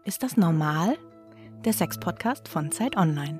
Ist das normal? Der Sex-Podcast von Zeit Online.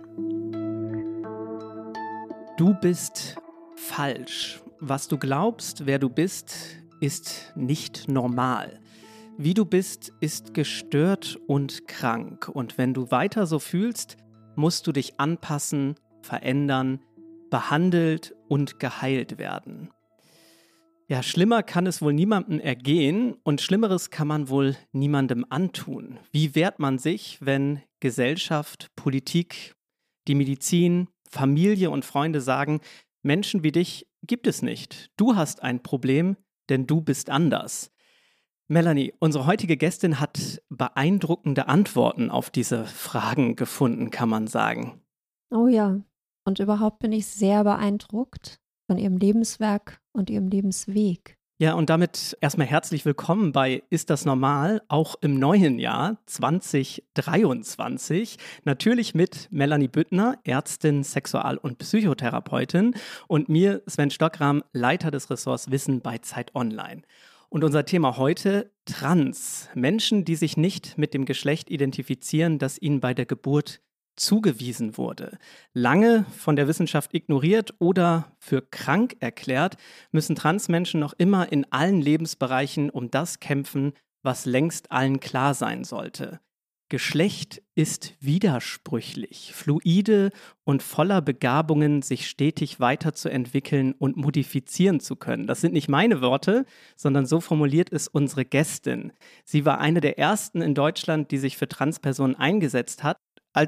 Du bist falsch. Was du glaubst, wer du bist, ist nicht normal. Wie du bist, ist gestört und krank. Und wenn du weiter so fühlst, musst du dich anpassen, verändern, behandelt und geheilt werden. Ja, schlimmer kann es wohl niemandem ergehen und Schlimmeres kann man wohl niemandem antun. Wie wehrt man sich, wenn Gesellschaft, Politik, die Medizin, Familie und Freunde sagen, Menschen wie dich gibt es nicht. Du hast ein Problem, denn du bist anders. Melanie, unsere heutige Gästin hat beeindruckende Antworten auf diese Fragen gefunden, kann man sagen. Oh ja, und überhaupt bin ich sehr beeindruckt von ihrem Lebenswerk und ihrem Lebensweg. Ja, und damit erstmal herzlich willkommen bei Ist das normal? Auch im neuen Jahr 2023. Natürlich mit Melanie Büttner, Ärztin, Sexual- und Psychotherapeutin und mir, Sven Stockram, Leiter des Ressorts Wissen bei Zeit Online. Und unser Thema heute: Trans. Menschen, die sich nicht mit dem Geschlecht identifizieren, das ihnen bei der Geburt zugewiesen wurde. Lange von der Wissenschaft ignoriert oder für krank erklärt, müssen Transmenschen noch immer in allen Lebensbereichen um das kämpfen, was längst allen klar sein sollte. Geschlecht ist widersprüchlich, fluide und voller Begabungen, sich stetig weiterzuentwickeln und modifizieren zu können. Das sind nicht meine Worte, sondern so formuliert es unsere Gästin. Sie war eine der ersten in Deutschland, die sich für Transpersonen eingesetzt hat,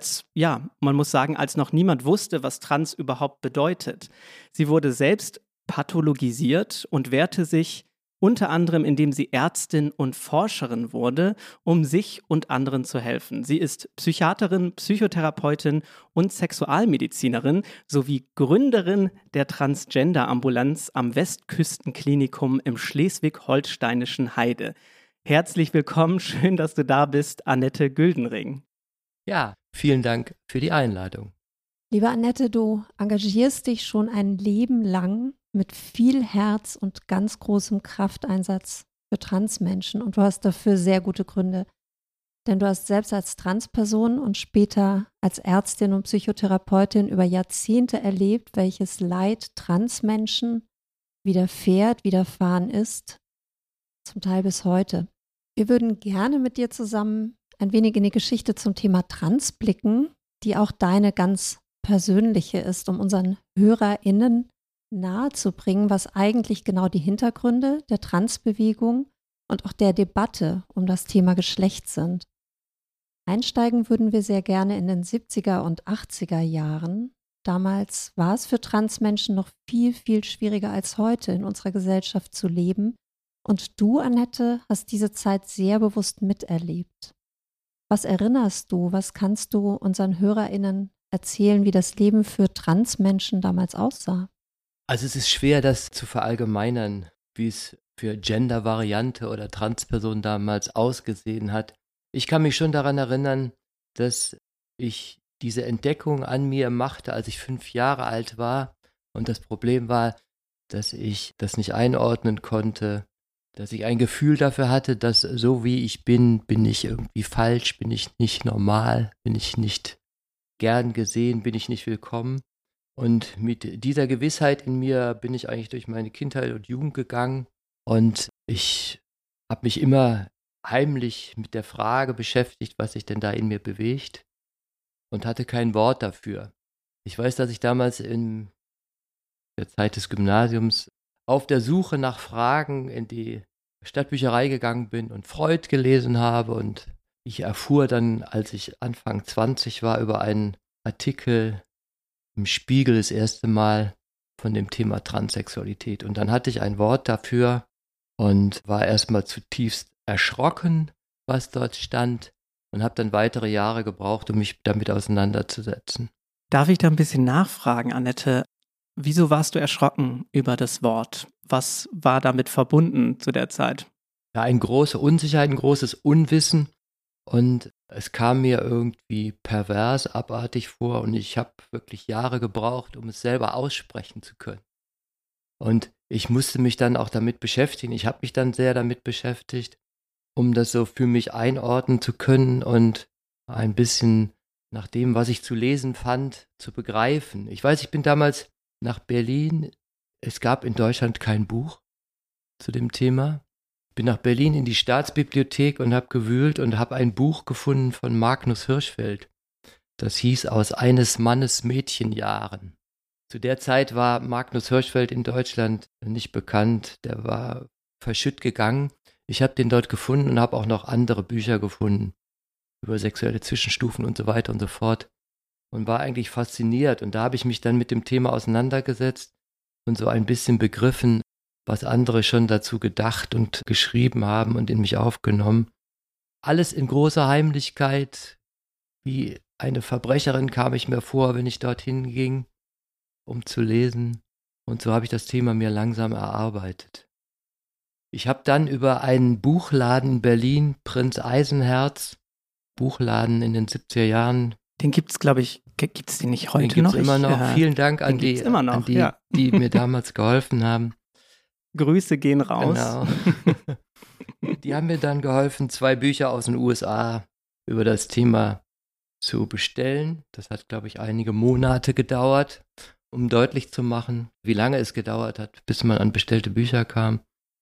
man muss sagen, als noch niemand wusste, was Trans überhaupt bedeutet. Sie wurde selbst pathologisiert und wehrte sich unter anderem, indem sie Ärztin und Forscherin wurde, um sich und anderen zu helfen. Sie ist Psychiaterin, Psychotherapeutin und Sexualmedizinerin sowie Gründerin der Transgender-Ambulanz am Westküstenklinikum im schleswig-holsteinischen Heide. Herzlich willkommen, schön, dass du da bist, Annette Güldenring. Ja, vielen Dank für die Einladung. Liebe Annette, du engagierst dich schon ein Leben lang mit viel Herz und ganz großem Krafteinsatz für Transmenschen und du hast dafür sehr gute Gründe. Denn du hast selbst als Transperson und später als Ärztin und Psychotherapeutin über Jahrzehnte erlebt, welches Leid Transmenschen widerfahren ist, zum Teil bis heute. Wir würden gerne mit dir zusammen ein wenig in die Geschichte zum Thema Trans blicken, die auch deine ganz persönliche ist, um unseren HörerInnen nahezubringen, was eigentlich genau die Hintergründe der Transbewegung und auch der Debatte um das Thema Geschlecht sind. Einsteigen würden wir sehr gerne in den 70er und 80er Jahren. Damals war es für Transmenschen noch viel, viel schwieriger als heute in unserer Gesellschaft zu leben. Und du, Annette, hast diese Zeit sehr bewusst miterlebt. Was erinnerst du, was kannst du unseren HörerInnen erzählen, wie das Leben für Transmenschen damals aussah? Also es ist schwer, das zu verallgemeinern, wie es für Gender-Variante oder Transperson damals ausgesehen hat. Ich kann mich schon daran erinnern, dass ich diese Entdeckung an mir machte, als ich 5 Jahre alt war. Und das Problem war, dass ich das nicht einordnen konnte, dass ich ein Gefühl dafür hatte, dass so wie ich bin ich irgendwie falsch, bin ich nicht normal, bin ich nicht gern gesehen, bin ich nicht willkommen. Und mit dieser Gewissheit in mir bin ich eigentlich durch meine Kindheit und Jugend gegangen und ich habe mich immer heimlich mit der Frage beschäftigt, was sich denn da in mir bewegt und hatte kein Wort dafür. Ich weiß, dass ich damals in der Zeit des Gymnasiums auf der Suche nach Fragen in die Stadtbücherei gegangen bin und Freud gelesen habe und ich erfuhr dann, als ich Anfang 20 war, über einen Artikel im Spiegel das erste Mal von dem Thema Transsexualität und dann hatte ich ein Wort dafür und war erstmal zutiefst erschrocken, was dort stand und habe dann weitere Jahre gebraucht, um mich damit auseinanderzusetzen. Darf ich da ein bisschen nachfragen, Annette? Wieso warst du erschrocken über das Wort? Was war damit verbunden zu der Zeit? Ja, eine große Unsicherheit, ein großes Unwissen und es kam mir irgendwie pervers, abartig vor und ich habe wirklich Jahre gebraucht, um es selber aussprechen zu können. Und ich musste mich dann auch damit beschäftigen. Ich habe mich dann sehr damit beschäftigt um das so für mich einordnen zu können und ein bisschen nach dem, was ich zu lesen fand, zu begreifen. Ich weiß, ich bin damals nach Berlin. Es gab in Deutschland kein Buch zu dem Thema. Bin nach Berlin in die Staatsbibliothek und habe gewühlt und habe ein Buch gefunden von Magnus Hirschfeld. Das hieß Aus eines Mannes Mädchenjahren. Zu der Zeit war Magnus Hirschfeld in Deutschland nicht bekannt. Der war verschütt gegangen. Ich habe den dort gefunden und habe auch noch andere Bücher gefunden über sexuelle Zwischenstufen und so weiter und so fort und war eigentlich fasziniert. Und da habe ich mich dann mit dem Thema auseinandergesetzt und so ein bisschen begriffen, was andere schon dazu gedacht und geschrieben haben und in mich aufgenommen. Alles in großer Heimlichkeit. Wie eine Verbrecherin kam ich mir vor, wenn ich dorthin ging, um zu lesen. Und so habe ich das Thema mir langsam erarbeitet. Ich habe dann über einen Buchladen in Berlin, Prinz Eisenherz, Buchladen in den 70er Jahren. Den gibt es, glaube ich, gibt es den nicht heute den noch? Den gibt es immer noch. Vielen Dank an die, die mir damals geholfen haben. Grüße gehen raus. Genau. Die haben mir dann geholfen, 2 Bücher aus den USA über das Thema zu bestellen. Das hat, glaube ich, einige Monate gedauert, um deutlich zu machen, wie lange es gedauert hat, bis man an bestellte Bücher kam.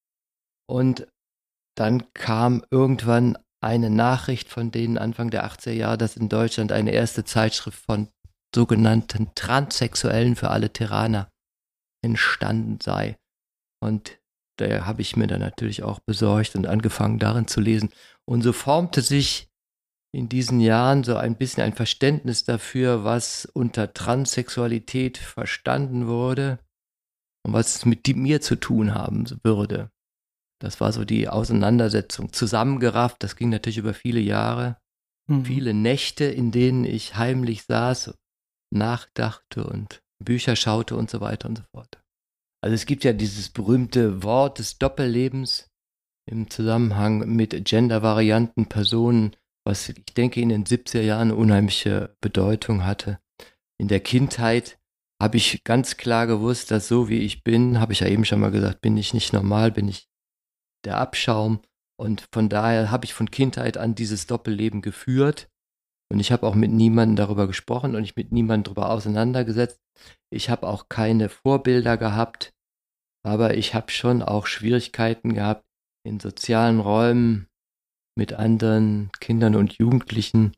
Und dann kam irgendwann eine Nachricht von denen Anfang der 80er Jahre, dass in Deutschland eine erste Zeitschrift von sogenannten Transsexuellen für alle Terraner entstanden sei. Und da habe ich mir dann natürlich auch besorgt und angefangen, darin zu lesen. Und so formte sich in diesen Jahren so ein bisschen ein Verständnis dafür, was unter Transsexualität verstanden wurde und was es mit mir zu tun haben würde. Das war so die Auseinandersetzung. Zusammengerafft, das ging natürlich über viele Jahre. Viele Nächte, in denen ich heimlich saß, nachdachte und Bücher schaute und so weiter und so fort. Also es gibt ja dieses berühmte Wort des Doppellebens im Zusammenhang mit gendervarianten Personen, was ich denke in den 70er Jahren eine unheimliche Bedeutung hatte. In der Kindheit habe ich ganz klar gewusst, dass so wie ich bin, habe ich ja eben schon mal gesagt, bin ich nicht normal, bin ich der Abschaum. Und von daher habe ich von Kindheit an dieses Doppelleben geführt. Und ich habe auch mit niemandem darüber gesprochen und ich mit niemandem darüber auseinandergesetzt. Ich habe auch keine Vorbilder gehabt, aber ich habe schon auch Schwierigkeiten gehabt in sozialen Räumen mit anderen Kindern und Jugendlichen.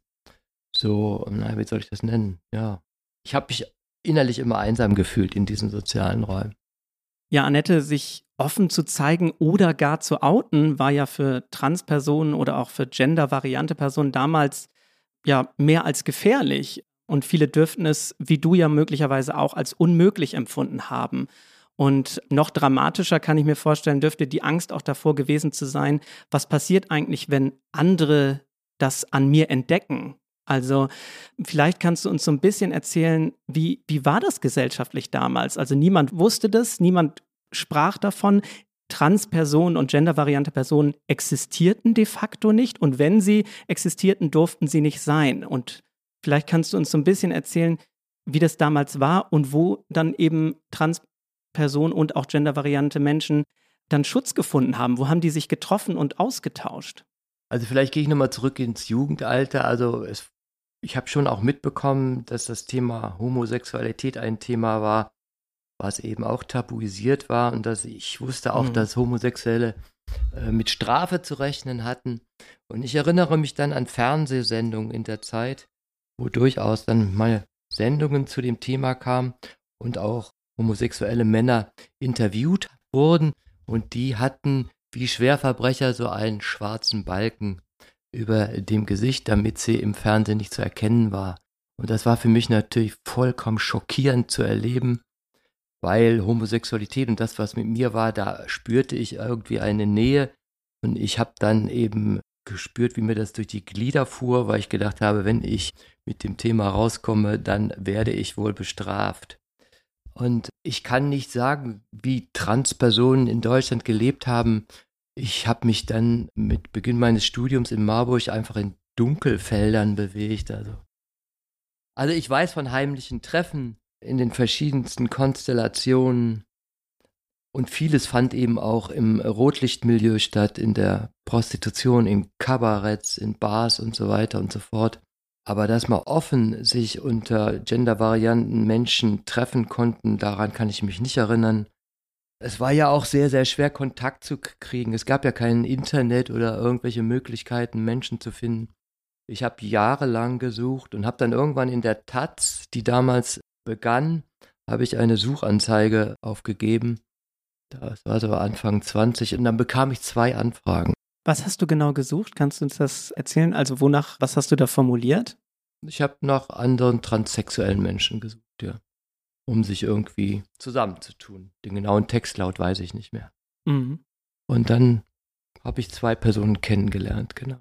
So, wie soll ich das nennen? Ja, ich habe mich innerlich immer einsam gefühlt in diesen sozialen Räumen. Ja, Annette, sich offen zu zeigen oder gar zu outen, war ja für Transpersonen oder auch für gendervariante Personen damals ja mehr als gefährlich. Und viele dürften es, wie du ja möglicherweise auch, als unmöglich empfunden haben. Und noch dramatischer kann ich mir vorstellen, dürfte die Angst auch davor gewesen zu sein, was passiert eigentlich, wenn andere das an mir entdecken? Also vielleicht kannst du uns so ein bisschen erzählen, wie war das gesellschaftlich damals? Also niemand wusste das, niemand sprach davon. Transpersonen und gendervariante Personen existierten de facto nicht. Und wenn sie existierten, durften sie nicht sein. Und vielleicht kannst du uns so ein bisschen erzählen, wie das damals war und wo dann eben Transpersonen und auch gendervariante Menschen dann Schutz gefunden haben. Wo haben die sich getroffen und ausgetauscht? Also vielleicht gehe ich nochmal zurück ins Jugendalter. Also ich habe schon auch mitbekommen, dass das Thema Homosexualität ein Thema war, was eben auch tabuisiert war und dass ich wusste auch, dass Homosexuelle mit Strafe zu rechnen hatten. Und ich erinnere mich dann an Fernsehsendungen in der Zeit, wo durchaus dann mal Sendungen zu dem Thema kamen und auch homosexuelle Männer interviewt wurden und die hatten wie Schwerverbrecher so einen schwarzen Balken über dem Gesicht, damit sie im Fernsehen nicht zu erkennen war. Und das war für mich natürlich vollkommen schockierend zu erleben, weil Homosexualität und das, was mit mir war, da spürte ich irgendwie eine Nähe und ich habe dann eben gespürt, wie mir das durch die Glieder fuhr, weil ich gedacht habe, wenn ich mit dem Thema rauskomme, dann werde ich wohl bestraft. Und ich kann nicht sagen, wie Transpersonen in Deutschland gelebt haben. Ich habe mich dann mit Beginn meines Studiums in Marburg einfach in Dunkelfeldern bewegt. Also ich weiß von heimlichen Treffen in den verschiedensten Konstellationen. Und vieles fand eben auch im Rotlichtmilieu statt, in der Prostitution, in Kabaretts, in Bars und so weiter und so fort. Aber dass man offen sich unter Gendervarianten Menschen treffen konnten, daran kann ich mich nicht erinnern. Es war ja auch sehr, sehr schwer, Kontakt zu kriegen. Es gab ja kein Internet oder irgendwelche Möglichkeiten, Menschen zu finden. Ich habe jahrelang gesucht und habe dann irgendwann in der Taz, die damals begann, habe ich eine Suchanzeige aufgegeben. Das war so Anfang 20 und dann bekam ich 2 Anfragen. Was hast du genau gesucht? Kannst du uns das erzählen? Also was hast du da formuliert? Ich habe nach anderen transsexuellen Menschen gesucht, ja, um sich irgendwie zusammenzutun. Den genauen Textlaut weiß ich nicht mehr. Mhm. Und dann habe ich 2 Personen kennengelernt, genau.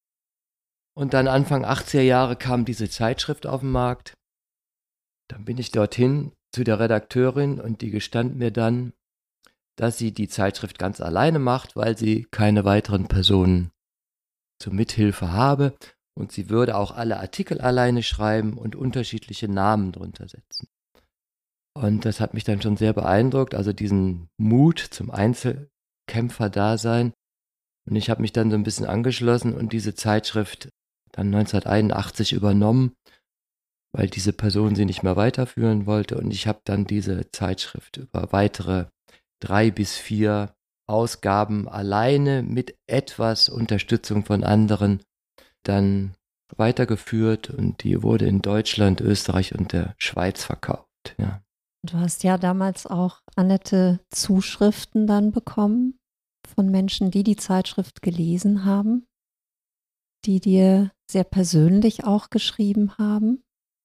Und dann Anfang 80er Jahre kam diese Zeitschrift auf den Markt. Dann bin ich dorthin zu der Redakteurin und die gestand mir dann, dass sie die Zeitschrift ganz alleine macht, weil sie keine weiteren Personen zur Mithilfe habe und sie würde auch alle Artikel alleine schreiben und unterschiedliche Namen drunter setzen. Und das hat mich dann schon sehr beeindruckt, also diesen Mut zum Einzelkämpfer-Dasein. Und ich habe mich dann so ein bisschen angeschlossen und diese Zeitschrift dann 1981 übernommen, weil diese Person sie nicht mehr weiterführen wollte. Und ich habe dann diese Zeitschrift über weitere 3 bis 4 Ausgaben alleine mit etwas Unterstützung von anderen dann weitergeführt und die wurde in Deutschland, Österreich und der Schweiz verkauft. Ja. Du hast ja damals auch, Annette, Zuschriften dann bekommen von Menschen, die die Zeitschrift gelesen haben, die dir sehr persönlich auch geschrieben haben.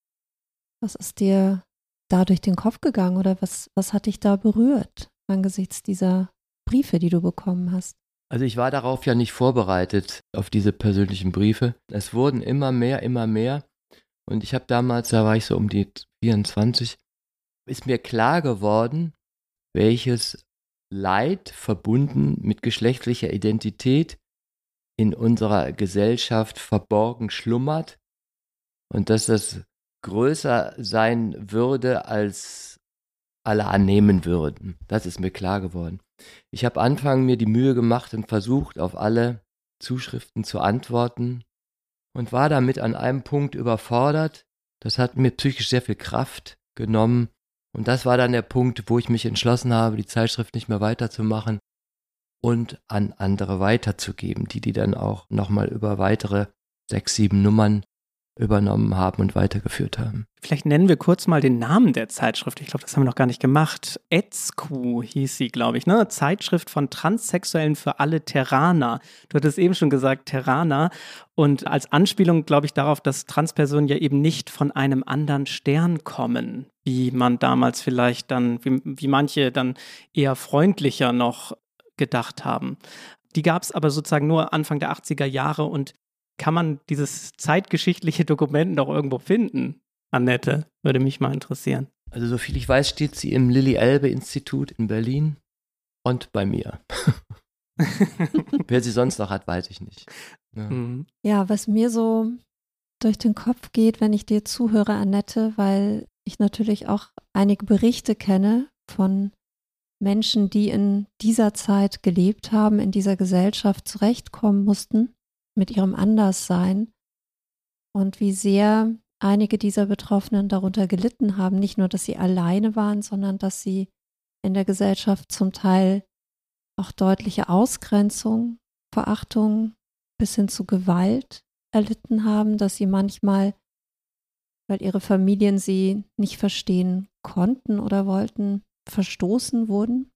Was ist dir da durch den Kopf gegangen oder was hat dich da berührt angesichts dieser Briefe, die du bekommen hast? Also ich war darauf ja nicht vorbereitet, auf diese persönlichen Briefe. Es wurden immer mehr. Und ich habe damals, da war ich so um die 24, ist mir klar geworden, welches Leid verbunden mit geschlechtlicher Identität in unserer Gesellschaft verborgen schlummert und dass das größer sein würde, als alle annehmen würden. Das ist mir klar geworden. Ich habe anfangs mir die Mühe gemacht und versucht, auf alle Zuschriften zu antworten und war damit an einem Punkt überfordert. Das hat mir psychisch sehr viel Kraft genommen und das war dann der Punkt, wo ich mich entschlossen habe, die Zeitschrift nicht mehr weiterzumachen und an andere weiterzugeben, die dann auch nochmal über weitere 6, 7 Nummern übernommen haben und weitergeführt haben. Vielleicht nennen wir kurz mal den Namen der Zeitschrift. Ich glaube, das haben wir noch gar nicht gemacht. ETSQ hieß sie, glaube ich, ne? Zeitschrift von Transsexuellen für alle Terraner. Du hattest eben schon gesagt, Terraner. Und als Anspielung, glaube ich, darauf, dass Transpersonen ja eben nicht von einem anderen Stern kommen, wie man damals vielleicht dann, wie manche dann eher freundlicher noch gedacht haben. Die gab es aber sozusagen nur Anfang der 80er Jahre und kann man dieses zeitgeschichtliche Dokument noch irgendwo finden? Annette, würde mich mal interessieren. Also soviel ich weiß, steht sie im Lilly-Elbe-Institut in Berlin und bei mir. Wer sie sonst noch hat, weiß ich nicht. Ja. Ja, was mir so durch den Kopf geht, wenn ich dir zuhöre, Annette, weil ich natürlich auch einige Berichte kenne von Menschen, die in dieser Zeit gelebt haben, in dieser Gesellschaft zurechtkommen mussten mit ihrem Anderssein und wie sehr einige dieser Betroffenen darunter gelitten haben, nicht nur, dass sie alleine waren, sondern dass sie in der Gesellschaft zum Teil auch deutliche Ausgrenzung, Verachtung bis hin zu Gewalt erlitten haben, dass sie manchmal, weil ihre Familien sie nicht verstehen konnten oder wollten, verstoßen wurden,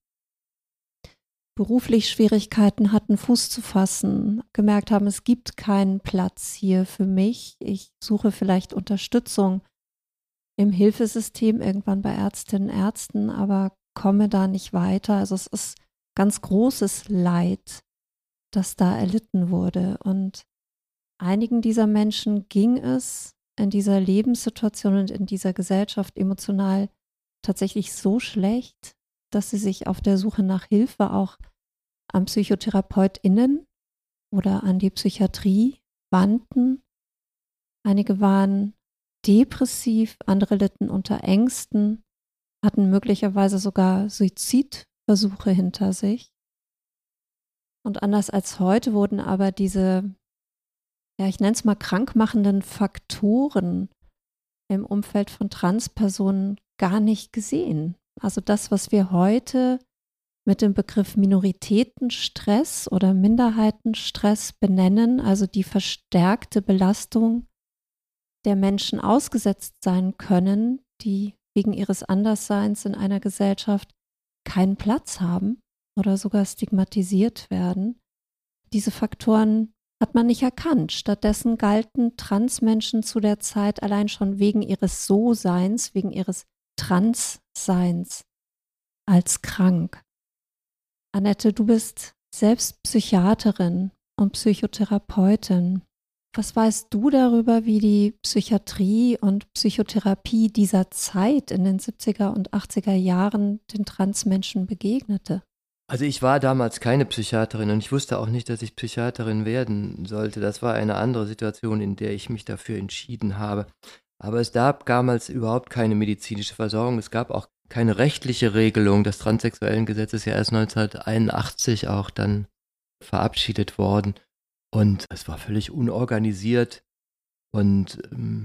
beruflich Schwierigkeiten hatten, Fuß zu fassen, gemerkt haben, es gibt keinen Platz hier für mich. Ich suche vielleicht Unterstützung im Hilfesystem, irgendwann bei Ärztinnen und Ärzten, aber komme da nicht weiter. Also es ist ganz großes Leid, das da erlitten wurde. Und einigen dieser Menschen ging es in dieser Lebenssituation und in dieser Gesellschaft emotional tatsächlich so schlecht, dass sie sich auf der Suche nach Hilfe auch an PsychotherapeutInnen oder an die Psychiatrie wandten. Einige waren depressiv, andere litten unter Ängsten, hatten möglicherweise sogar Suizidversuche Versuche hinter sich. Und anders als heute wurden aber diese, ja, ich nenne es mal krankmachenden Faktoren im Umfeld von Transpersonen gar nicht gesehen. Also das, was wir heute mit dem Begriff Minoritätenstress oder Minderheitenstress benennen, also die verstärkte Belastung der Menschen ausgesetzt sein können, die wegen ihres Andersseins in einer Gesellschaft keinen Platz haben oder sogar stigmatisiert werden. Diese Faktoren hat man nicht erkannt. Stattdessen galten Transmenschen zu der Zeit allein schon wegen ihres So-Seins, wegen ihres Transseins als krank. Annette, du bist selbst Psychiaterin und Psychotherapeutin. Was weißt du darüber, wie die Psychiatrie und Psychotherapie dieser Zeit in den 70er und 80er Jahren den Transmenschen begegnete? Also ich war damals keine Psychiaterin und ich wusste auch nicht, dass ich Psychiaterin werden sollte. Das war eine andere Situation, in der ich mich dafür entschieden habe. Aber es gab damals überhaupt keine medizinische Versorgung. Es gab auch keine rechtliche Regelung. Das Transsexuellengesetz ist ja erst 1981 auch dann verabschiedet worden. Und es war völlig unorganisiert. Und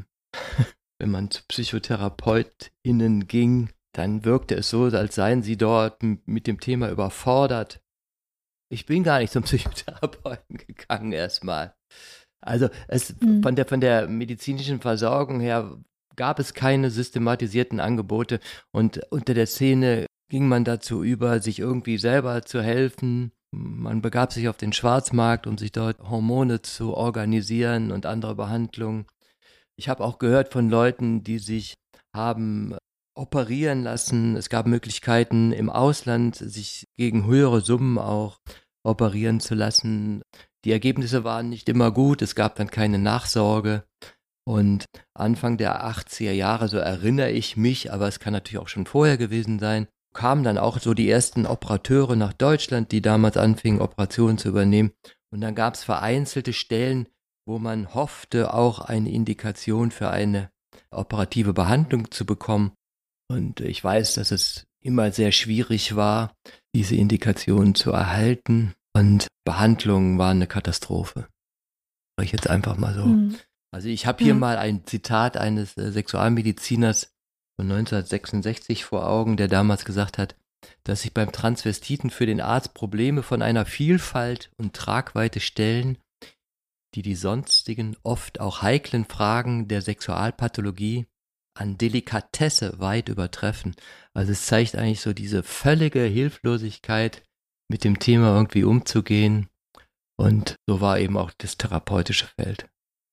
wenn man zu PsychotherapeutInnen ging, dann wirkte es so, als seien sie dort mit dem Thema überfordert. Ich bin gar nicht zum Psychotherapeuten gegangen erstmal. Also von der medizinischen Versorgung her gab es keine systematisierten Angebote und unter der Szene ging man dazu über, sich irgendwie selber zu helfen. Man begab sich auf den Schwarzmarkt, um sich dort Hormone zu organisieren und andere Behandlungen. Ich habe auch gehört von Leuten, die sich haben operieren lassen. Es gab Möglichkeiten im Ausland, sich gegen höhere Summen auch operieren zu lassen. Die Ergebnisse waren nicht immer gut, es gab dann keine Nachsorge. Und Anfang der 80er Jahre, so erinnere ich mich, aber es kann natürlich auch schon vorher gewesen sein, kamen dann auch so die ersten Operateure nach Deutschland, die damals anfingen, Operationen zu übernehmen. Und dann gab es vereinzelte Stellen, wo man hoffte, auch eine Indikation für eine operative Behandlung zu bekommen. Und ich weiß, dass es immer sehr schwierig war, diese Indikationen zu erhalten. Und Behandlungen waren eine Katastrophe. Sag ich jetzt einfach mal so. Also ich habe hier mal ein Zitat eines Sexualmediziners von 1966 vor Augen, der damals gesagt hat, dass sich beim Transvestiten für den Arzt Probleme von einer Vielfalt und Tragweite stellen, die die sonstigen, oft auch heiklen Fragen der Sexualpathologie an Delikatesse weit übertreffen. Also es zeigt eigentlich so diese völlige Hilflosigkeit, mit dem Thema irgendwie umzugehen. Und so war eben auch das therapeutische Feld.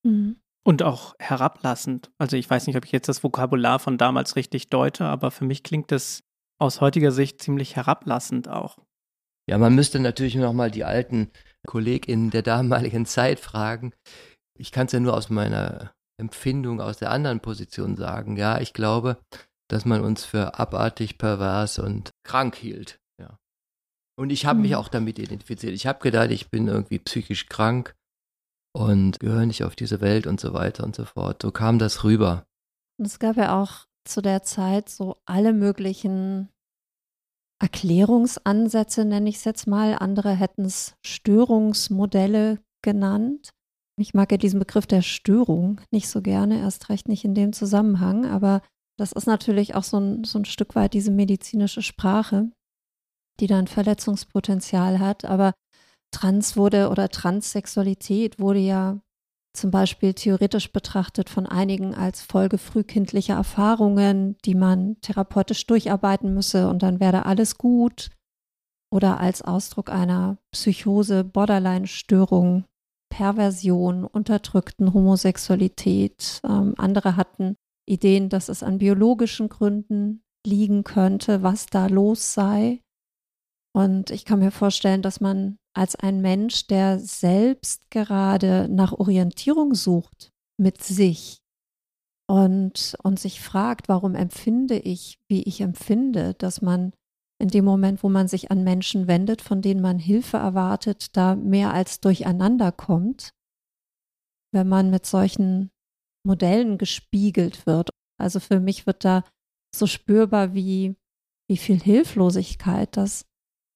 Und auch herablassend. Also ich weiß nicht, ob ich jetzt das Vokabular von damals richtig deute, aber für mich klingt das aus heutiger Sicht ziemlich herablassend auch. Ja, man müsste natürlich nochmal die alten KollegInnen der damaligen Zeit fragen. Ich kann es ja nur aus meiner Empfindung aus der anderen Position sagen. Ja, ich glaube, dass man uns für abartig, pervers und krank hielt. Ja. Und ich habe mich auch damit identifiziert. Ich habe gedacht, ich bin irgendwie psychisch krank und gehöre nicht auf diese Welt und so weiter und so fort. So kam das rüber. Und es gab ja auch zu der Zeit so alle möglichen Erklärungsansätze, nenne ich es jetzt mal. Andere hätten es Störungsmodelle genannt. Ich mag ja diesen Begriff der Störung nicht so gerne, erst recht nicht in dem Zusammenhang, aber das ist natürlich auch so ein Stück weit diese medizinische Sprache, die da ein Verletzungspotenzial hat. Aber Transsexualität wurde ja zum Beispiel theoretisch betrachtet von einigen als Folge frühkindlicher Erfahrungen, die man therapeutisch durcharbeiten müsse und dann werde alles gut. Oder als Ausdruck einer Psychose, Borderline-Störung, Perversion, unterdrückten Homosexualität. Andere hatten Ideen, dass es an biologischen Gründen liegen könnte, was da los sei. Und ich kann mir vorstellen, dass man als ein Mensch, der selbst gerade nach Orientierung sucht mit sich und sich fragt, warum empfinde ich, wie ich empfinde, dass man in dem Moment, wo man sich an Menschen wendet, von denen man Hilfe erwartet, da mehr als durcheinander kommt, wenn man mit solchen Modellen gespiegelt wird. Also für mich wird da so spürbar, wie viel Hilflosigkeit das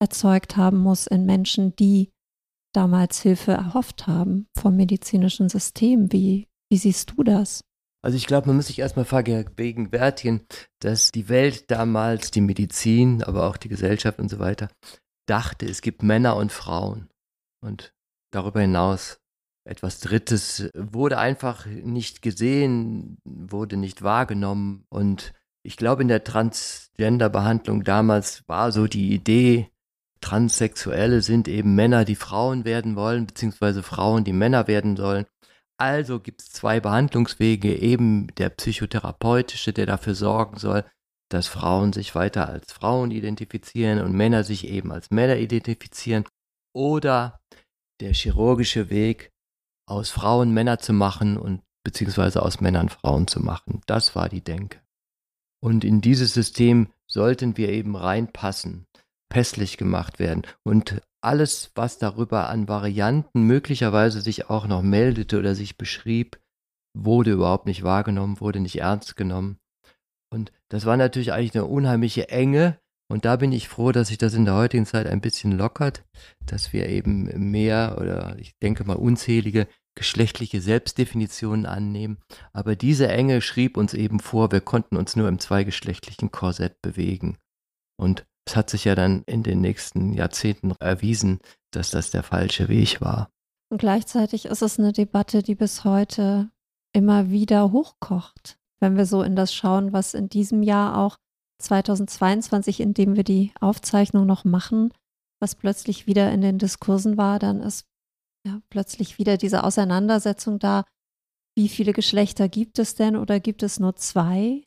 erzeugt haben muss in Menschen, die damals Hilfe erhofft haben vom medizinischen System. Wie siehst du das? Also ich glaube, man muss sich erstmal vergegenwärtigen, dass die Welt damals, die Medizin, aber auch die Gesellschaft und so weiter, dachte, es gibt Männer und Frauen. Und darüber hinaus etwas Drittes wurde einfach nicht gesehen, wurde nicht wahrgenommen. Und ich glaube, in der Transgender-Behandlung damals war so die Idee, Transsexuelle sind eben Männer, die Frauen werden wollen, beziehungsweise Frauen, die Männer werden sollen. Also gibt es zwei Behandlungswege, eben der psychotherapeutische, der dafür sorgen soll, dass Frauen sich weiter als Frauen identifizieren und Männer sich eben als Männer identifizieren. Oder der chirurgische Weg, aus Frauen Männer zu machen und beziehungsweise aus Männern Frauen zu machen. Das war die Denke. Und in dieses System sollten wir eben reinpassen, pässlich gemacht werden. Und alles, was darüber an Varianten möglicherweise sich auch noch meldete oder sich beschrieb, wurde überhaupt nicht wahrgenommen, wurde nicht ernst genommen. Und das war natürlich eigentlich eine unheimliche Enge. Und da bin ich froh, dass sich das in der heutigen Zeit ein bisschen lockert, dass wir eben mehr oder ich denke mal unzählige geschlechtliche Selbstdefinitionen annehmen. Aber diese Enge schrieb uns eben vor, wir konnten uns nur im zweigeschlechtlichen Korsett bewegen. Und es hat sich ja dann in den nächsten Jahrzehnten erwiesen, dass das der falsche Weg war. Und gleichzeitig ist es eine Debatte, die bis heute immer wieder hochkocht. Wenn wir so in das schauen, was in diesem Jahr auch 2022, in dem wir die Aufzeichnung noch machen, was plötzlich wieder in den Diskursen war, dann ist ja plötzlich wieder diese Auseinandersetzung da, wie viele Geschlechter gibt es denn oder gibt es nur zwei?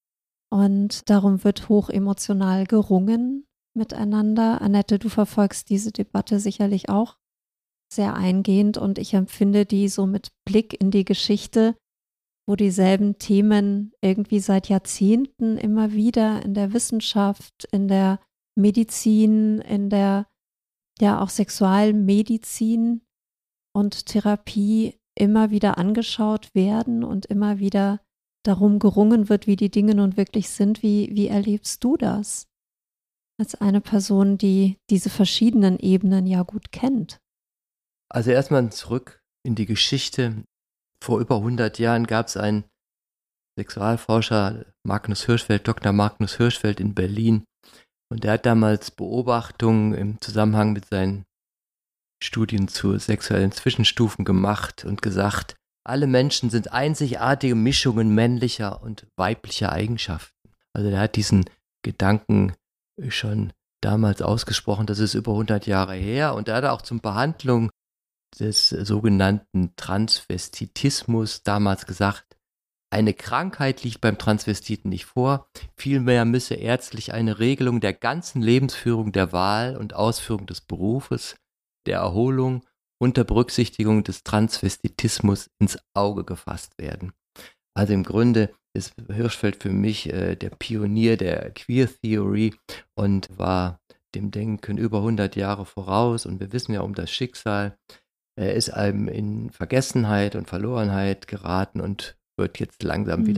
Und darum wird hoch emotional gerungen miteinander. Annette, du verfolgst diese Debatte sicherlich auch sehr eingehend und ich empfinde die so mit Blick in die Geschichte, wo dieselben Themen irgendwie seit Jahrzehnten immer wieder in der Wissenschaft, in der Medizin, in der ja auch Sexualmedizin und Therapie immer wieder angeschaut werden und immer wieder darum gerungen wird, wie die Dinge nun wirklich sind. Wie erlebst du das als eine Person, die diese verschiedenen Ebenen ja gut kennt? Also erstmal zurück in die Geschichte. Vor über 100 Jahren gab es einen Sexualforscher, Magnus Hirschfeld, Dr. Magnus Hirschfeld in Berlin. Und der hat damals Beobachtungen im Zusammenhang mit seinen Studien zu sexuellen Zwischenstufen gemacht und gesagt, alle Menschen sind einzigartige Mischungen männlicher und weiblicher Eigenschaften. Also der hat diesen Gedanken schon damals ausgesprochen, das ist über 100 Jahre her. Und er hat auch zur Behandlung des sogenannten Transvestitismus damals gesagt, eine Krankheit liegt beim Transvestiten nicht vor, vielmehr müsse ärztlich eine Regelung der ganzen Lebensführung, der Wahl und Ausführung des Berufes, der Erholung unter Berücksichtigung des Transvestitismus ins Auge gefasst werden. Also im Grunde ist Hirschfeld für mich der Pionier der Queer Theory und war dem Denken über 100 Jahre voraus und wir wissen ja um das Schicksal. Er ist einem in Vergessenheit und Verlorenheit geraten und wird jetzt langsam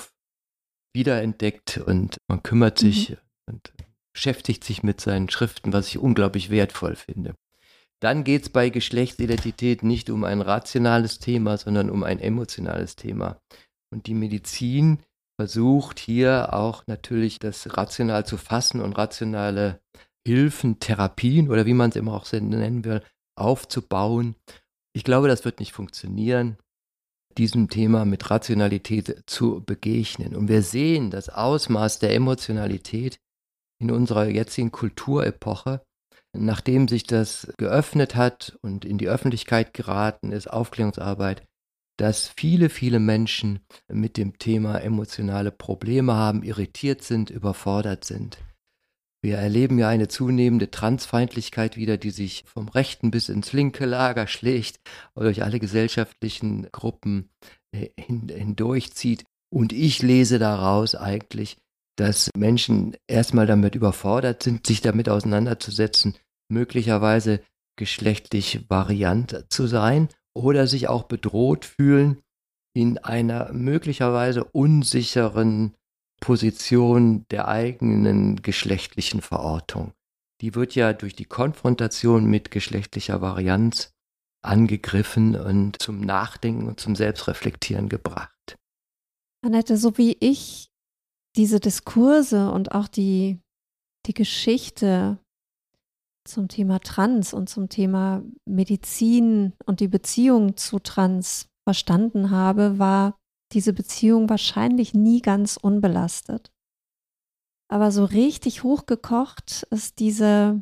wiederentdeckt und man kümmert sich und beschäftigt sich mit seinen Schriften, was ich unglaublich wertvoll finde. Dann geht es bei Geschlechtsidentität nicht um ein rationales Thema, sondern um ein emotionales Thema. Und die Medizin versucht hier auch natürlich das rational zu fassen und rationale Hilfen, Therapien oder wie man es immer auch nennen will, aufzubauen. Ich glaube, das wird nicht funktionieren, diesem Thema mit Rationalität zu begegnen. Und wir sehen das Ausmaß der Emotionalität in unserer jetzigen Kulturepoche, nachdem sich das geöffnet hat und in die Öffentlichkeit geraten ist, Aufklärungsarbeit, dass viele, viele Menschen mit dem Thema emotionale Probleme haben, irritiert sind, überfordert sind. Wir erleben ja eine zunehmende Transfeindlichkeit wieder, die sich vom rechten bis ins linke Lager schlägt und durch alle gesellschaftlichen Gruppen hindurchzieht. Und ich lese daraus eigentlich, dass Menschen erstmal damit überfordert sind, sich damit auseinanderzusetzen, möglicherweise geschlechtlich variant zu sein oder sich auch bedroht fühlen in einer möglicherweise unsicheren Position der eigenen geschlechtlichen Verortung. die wird ja durch die Konfrontation mit geschlechtlicher Varianz angegriffen und zum Nachdenken und zum Selbstreflektieren gebracht. Annette, so wie ich diese Diskurse und auch die Geschichte zum Thema Trans und zum Thema Medizin und die Beziehung zu Trans verstanden habe, war diese Beziehung wahrscheinlich nie ganz unbelastet. Aber so richtig hochgekocht ist dieser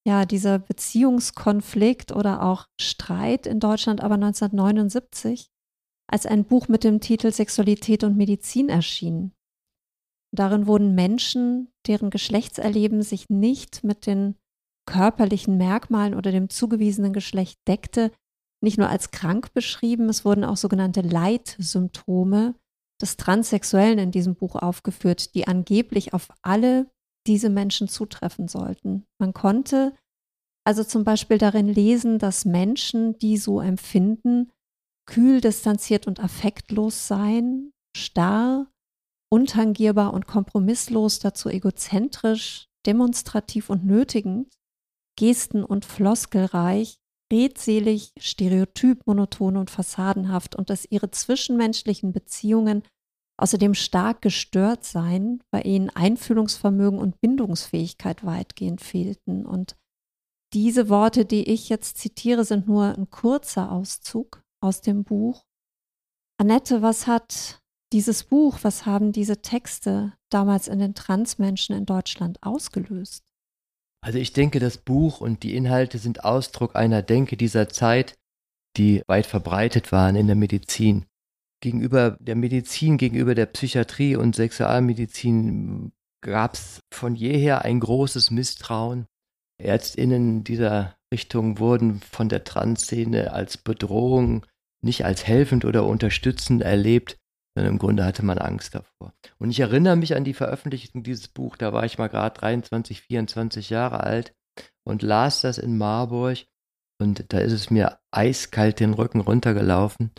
Beziehungskonflikt oder auch Streit in Deutschland aber 1979, als ein Buch mit dem Titel Sexualität und Medizin erschien. Darin wurden Menschen, deren Geschlechtserleben sich nicht mit den körperlichen Merkmalen oder dem zugewiesenen Geschlecht deckte, nicht nur als krank beschrieben, es wurden auch sogenannte Leitsymptome des Transsexuellen in diesem Buch aufgeführt, die angeblich auf alle diese Menschen zutreffen sollten. Man konnte also zum Beispiel darin lesen, dass Menschen, die so empfinden, kühl, distanziert und affektlos seien, starr, untangierbar und kompromisslos, dazu egozentrisch, demonstrativ und nötigend, gesten- und floskelreich, redselig, stereotyp, monoton und fassadenhaft und dass ihre zwischenmenschlichen Beziehungen außerdem stark gestört seien, bei ihnen Einfühlungsvermögen und Bindungsfähigkeit weitgehend fehlten. Und diese Worte, die ich jetzt zitiere, sind nur ein kurzer Auszug aus dem Buch. Annette, was hat dieses Buch, was haben diese Texte damals in den Transmenschen in Deutschland ausgelöst? Also ich denke, das Buch und die Inhalte sind Ausdruck einer Denke dieser Zeit, die weit verbreitet waren in der Medizin. Gegenüber der Medizin, gegenüber der Psychiatrie und Sexualmedizin gab es von jeher ein großes Misstrauen. ÄrztInnen dieser Richtung wurden von der Trans-Szene als Bedrohung, nicht als helfend oder unterstützend erlebt, sondern im Grunde hatte man Angst davor. Und ich erinnere mich an die Veröffentlichung dieses Buch, da war ich mal gerade 23, 24 Jahre alt und las das in Marburg und da ist es mir eiskalt den Rücken runtergelaufen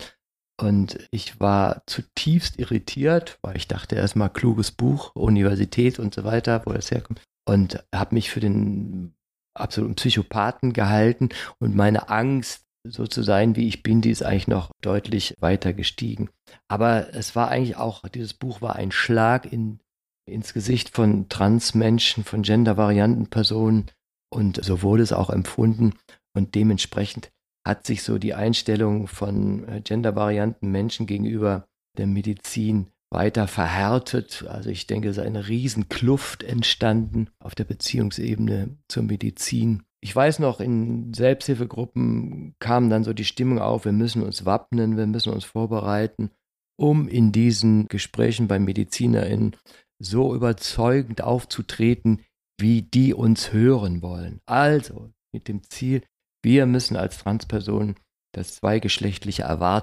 und ich war zutiefst irritiert, weil ich dachte erstmal kluges Buch, Universität und so weiter, wo das herkommt und habe mich für den absoluten Psychopathen gehalten und meine Angst, so zu sein, wie ich bin, die ist eigentlich noch deutlich weiter gestiegen. Aber es war eigentlich auch, dieses Buch war ein Schlag ins Gesicht von Transmenschen, von gendervarianten Personen und so wurde es auch empfunden und dementsprechend hat sich so die Einstellung von gendervarianten Menschen gegenüber der Medizin weiter verhärtet. Also ich denke, es ist eine riesen Kluft entstanden auf der Beziehungsebene zur Medizin. Ich weiß noch, in Selbsthilfegruppen kam dann so die Stimmung auf, wir müssen uns wappnen, wir müssen uns vorbereiten, um in diesen Gesprächen bei MedizinerInnen so überzeugend aufzutreten, wie die uns hören wollen. Also mit dem Ziel, wir müssen als Transpersonen das zweigeschlechtliche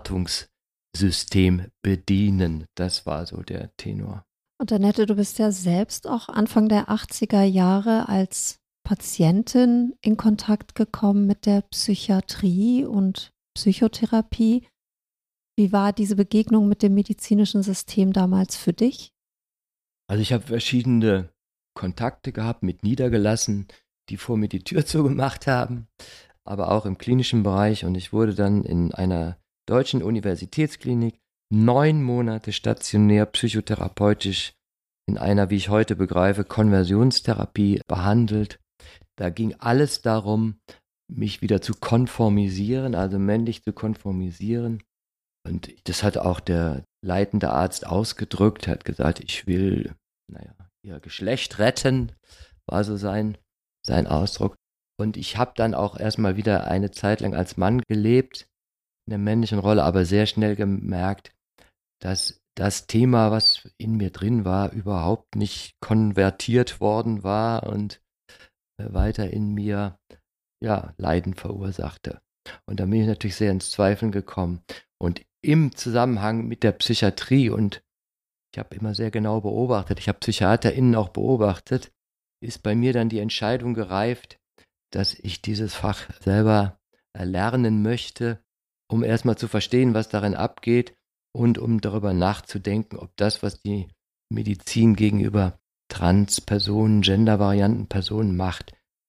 Erwartungssystem bedienen. Das war so der Tenor. Und Annette, du bist ja selbst auch Anfang der 80er Jahre als Patientin in Kontakt gekommen mit der Psychiatrie und Psychotherapie. Wie war diese Begegnung mit dem medizinischen System damals für dich? Also ich habe verschiedene Kontakte gehabt mit Niedergelassenen, die vor mir die Tür zugemacht haben, aber auch im klinischen Bereich und ich wurde dann in einer deutschen Universitätsklinik 9 Monate stationär psychotherapeutisch in einer, wie ich heute begreife, Konversionstherapie behandelt. Da ging alles darum, mich wieder zu konformisieren, also männlich zu konformisieren. Und das hat auch der leitende Arzt ausgedrückt, hat gesagt, ich will, ihr Geschlecht retten, war so sein Ausdruck. Und ich habe dann auch erstmal wieder eine Zeit lang als Mann gelebt, in der männlichen Rolle, aber sehr schnell gemerkt, dass das Thema, was in mir drin war, überhaupt nicht konvertiert worden war und weiter in mir Leiden verursachte. Und da bin ich natürlich sehr ins Zweifeln gekommen. Und im Zusammenhang mit der Psychiatrie, und ich habe immer sehr genau beobachtet, ich habe PsychiaterInnen auch beobachtet, ist bei mir dann die Entscheidung gereift, dass ich dieses Fach selber erlernen möchte, um erstmal zu verstehen, was darin abgeht und um darüber nachzudenken, ob das, was die Medizin gegenüber Transpersonen, gendervarianten Personen macht,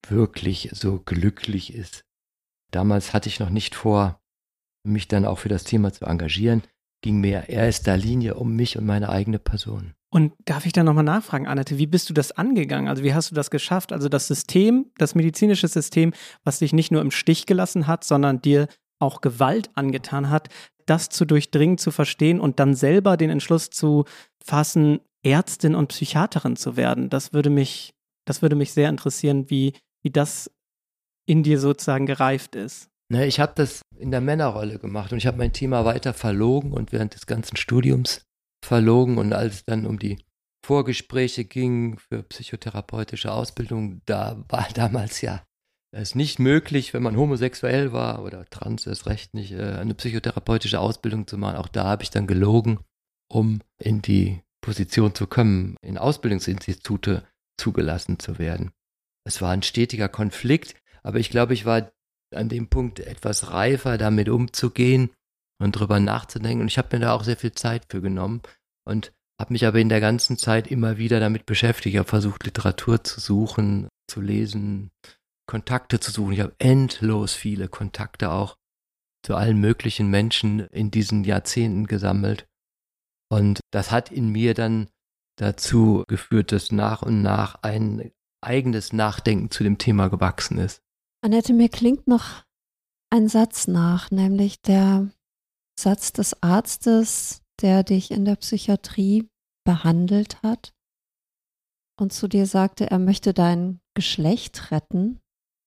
wirklich so glücklich ist. Damals hatte ich noch nicht vor, mich dann auch für das Thema zu engagieren. Ging mir in erster Linie um mich und meine eigene Person. Und darf ich da nochmal nachfragen, Annette, wie bist du das angegangen? Also wie hast du das geschafft? Also das System, das medizinische System, was dich nicht nur im Stich gelassen hat, sondern dir auch Gewalt angetan hat, das zu durchdringen, zu verstehen und dann selber den Entschluss zu fassen, Ärztin und Psychiaterin zu werden. Das würde mich sehr interessieren, wie das in dir sozusagen gereift ist. Ich habe das in der Männerrolle gemacht und ich habe mein Thema weiter verlogen und während des ganzen Studiums verlogen. Und als es dann um die Vorgespräche ging für psychotherapeutische Ausbildung, da war damals ja es nicht möglich, wenn man homosexuell war oder trans erst recht nicht, eine psychotherapeutische Ausbildung zu machen. Auch da habe ich dann gelogen, um in die Position zu kommen, in Ausbildungsinstitute zugelassen zu werden. Es war ein stetiger Konflikt, aber ich glaube, ich war an dem Punkt etwas reifer, damit umzugehen und drüber nachzudenken. Und ich habe mir da auch sehr viel Zeit für genommen und habe mich aber in der ganzen Zeit immer wieder damit beschäftigt. Ich habe versucht, Literatur zu suchen, zu lesen, Kontakte zu suchen. Ich habe endlos viele Kontakte auch zu allen möglichen Menschen in diesen Jahrzehnten gesammelt. Und das hat in mir dann dazu geführt, dass nach und nach ein eigenes Nachdenken zu dem Thema gewachsen ist. Annette, mir klingt noch ein Satz nach, nämlich der Satz des Arztes, der dich in der Psychiatrie behandelt hat und zu dir sagte, er möchte dein Geschlecht retten,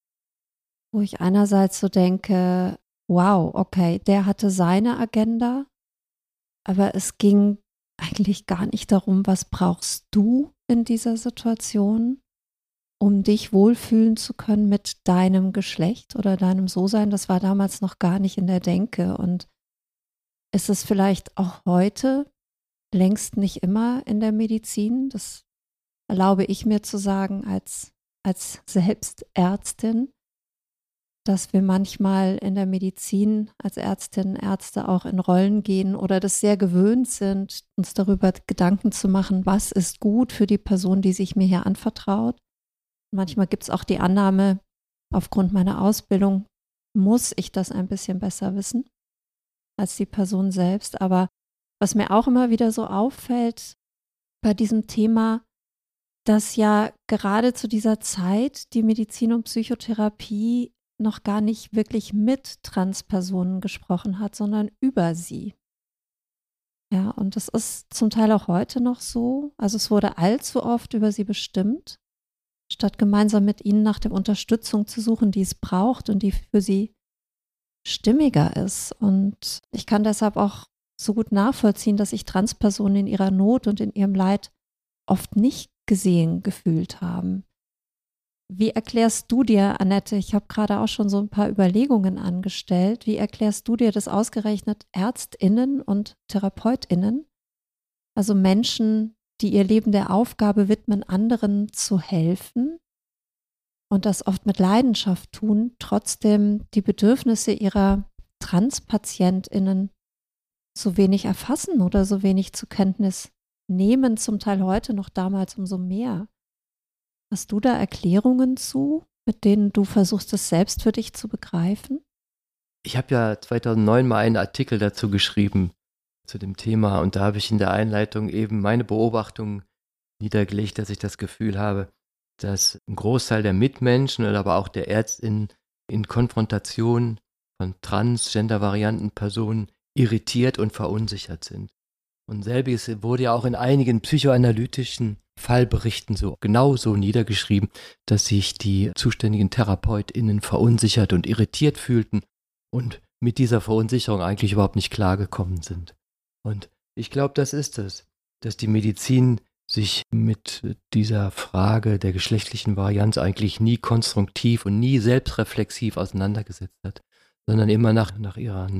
wo ich einerseits so denke, wow, okay, der hatte seine Agenda, aber es ging eigentlich gar nicht darum, was brauchst du in dieser Situation, um dich wohlfühlen zu können mit deinem Geschlecht oder deinem So-Sein. Das war damals noch gar nicht in der Denke. Und ist es vielleicht auch heute längst nicht immer in der Medizin? Das erlaube ich mir zu sagen als Selbstärztin, dass wir manchmal in der Medizin als Ärztinnen, Ärzte auch in Rollen gehen oder das sehr gewöhnt sind, uns darüber Gedanken zu machen, was ist gut für die Person, die sich mir hier anvertraut. Manchmal gibt es auch die Annahme, aufgrund meiner Ausbildung muss ich das ein bisschen besser wissen als die Person selbst. Aber was mir auch immer wieder so auffällt bei diesem Thema, dass ja gerade zu dieser Zeit die Medizin und Psychotherapie noch gar nicht wirklich mit Transpersonen gesprochen hat, sondern über sie. Ja, und das ist zum Teil auch heute noch so. Also es wurde allzu oft über sie bestimmt, statt gemeinsam mit ihnen nach der Unterstützung zu suchen, die es braucht und die für sie stimmiger ist. Und ich kann deshalb auch so gut nachvollziehen, dass sich Transpersonen in ihrer Not und in ihrem Leid oft nicht gesehen gefühlt haben. Wie erklärst du dir, Annette, ich habe gerade auch schon so ein paar Überlegungen angestellt, wie erklärst du dir, dass ausgerechnet ÄrztInnen und TherapeutInnen, also Menschen, die ihr Leben der Aufgabe widmen, anderen zu helfen und das oft mit Leidenschaft tun, trotzdem die Bedürfnisse ihrer TranspatientInnen so wenig erfassen oder so wenig zur Kenntnis nehmen, zum Teil heute noch, damals umso mehr. Hast du da Erklärungen zu, mit denen du versuchst, es selbst für dich zu begreifen? Ich habe ja 2009 mal einen Artikel dazu geschrieben, zu dem Thema. Und da habe ich in der Einleitung eben meine Beobachtungen niedergelegt, dass ich das Gefühl habe, dass ein Großteil der Mitmenschen oder aber auch der ÄrztInnen in Konfrontation von transgender-varianten Personen irritiert und verunsichert sind. Und selbiges wurde ja auch in einigen psychoanalytischen Fallberichten so genauso niedergeschrieben, dass sich die zuständigen TherapeutInnen verunsichert und irritiert fühlten und mit dieser Verunsicherung eigentlich überhaupt nicht klargekommen sind. Und ich glaube, das ist es, dass die Medizin sich mit dieser Frage der geschlechtlichen Varianz eigentlich nie konstruktiv und nie selbstreflexiv auseinandergesetzt hat, sondern immer nach ihrer